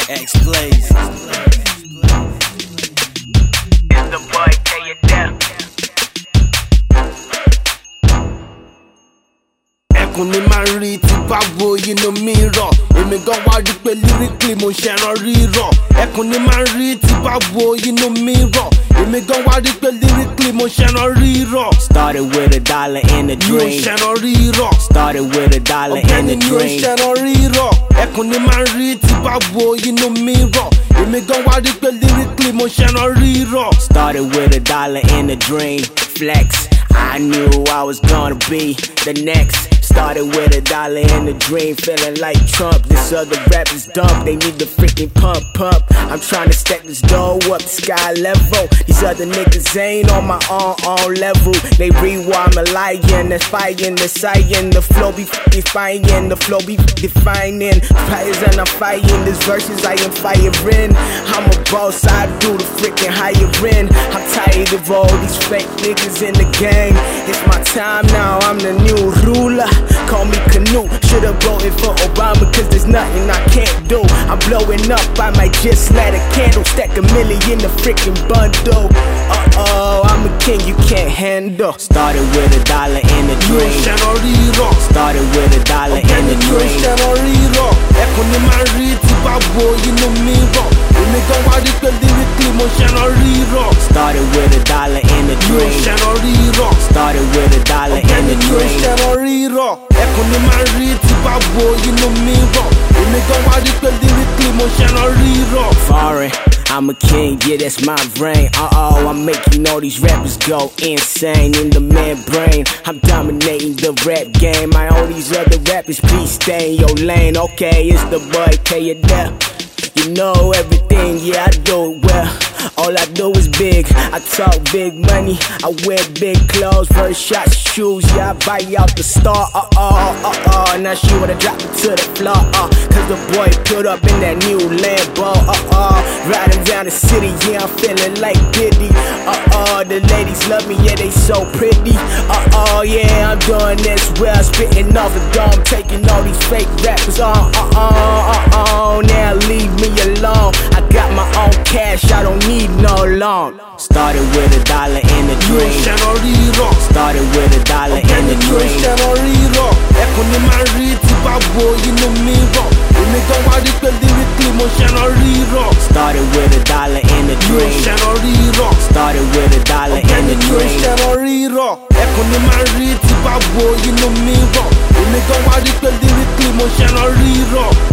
X-Blaze. It's the boy K-Dep. Ẹkùn ni máa ń rí tí bá wo inú mi rọ̀. Èmi gan wá rí pé lyrically mo ṣẹran rírọ̀. Ẹkùn ni máa ń rí tí bá wo inú mi rọ̀. Èmi gan wá rí pé lyrically mo ṣẹran rírọ̀. Started with a dollar and a Mi ò dream. ṣẹran rírọ̀. Started with a dollar and Ọ̀gbẹ́ni a mi ò dream. ṣẹran rírọ̀. Ẹkùn ni máa ń rí tí bá wo inú mi rọ̀. Èmi gan wá rí pé lyrically mo ṣẹran rírọ̀. Started with a dollar and a dream. Flex, I knew I was gonna be the next. Started with a dollar and a dream, feeling like Trump. This other rappers dumb, they need the freaking pump. I'm trying to stack this dough up to sky level. These other niggas ain't on my own level. They rewind my lying, that's fighting, the sighing. The flow be defining, the flow be defining. Fires and I'm fighting, these verses I am firing. I'm a boss, I do the freaking hiring. I'm tired of all these fake niggas in the game. It's my time now, I'm the new ruler. Call me Canoe, should've voted for Obama, cause there's nothing I can't do. I'm blowing up, I might just light a candle, stack a million in the freaking bundle. I'm a king you can't handle. Started with a dollar and a Mi ò dream. ṣẹran rírọ̀. Started with a dollar and a Ọ̀gbẹ́ni mi ò dream. ṣẹran rírọ̀. Ẹkùn ni máa ń rí tí bá wo inú mi rọ̀. Èmi gan wá rí pé lyrically mo ṣẹran rírọ̀. Started with a dollar and a Mi ò dream. ṣẹran rírọ̀. Started with a dollar and Ọ̀gbẹ́ni a mi ò dream. ṣẹran rírọ̀. Ẹkùn ni máa ń rí tí bá wo inú mi rọ̀. Èmi gan wá rí pé lyrically mo ṣẹran rírọ̀. Foreign, I'm a king, yeah, that's my brain. I'm making all these rappers go insane in the man brain. I'm dominating the rap game. All these other rappers, please stay in your lane. Okay, it's the boy K-Dep. You know everything, yeah, I do it well. All I do is big, I talk big money, I wear big clothes, Versace shoes, yeah, I buy out the store, now she wanna drop it to the floor, cause the boy put up in that new Lambo, riding down the city, yeah, I'm feeling like Diddy, the ladies love me, yeah, they so pretty, yeah, I'm doing this well, spitting off the dome, taking all these fake rappers, now leave me alone, I got my own cash, I don't need no loan. Started with a dollar and a Mi ò dream. ṣẹran rírọ̀. Started with a dollar and Ọ̀gbẹ́ni a mi ò dream. ṣẹran rírọ̀. Ẹkùn ni máa ń rí tí bá wo inú mi rọ̀. Èmi gan wá rí pé lyrically mo ṣẹran rírọ̀. Started with a dollar and a Mi ò dream. ṣẹran rírọ̀. Started with a dollar and Ọ̀gbẹ́ni a mi ò dream. ṣẹran rírọ̀. Ẹkùn ni máa ń rí tí bá wo inú mi rọ̀. Èmi gan wá rí pé lyrically mo ṣẹran rírọ̀.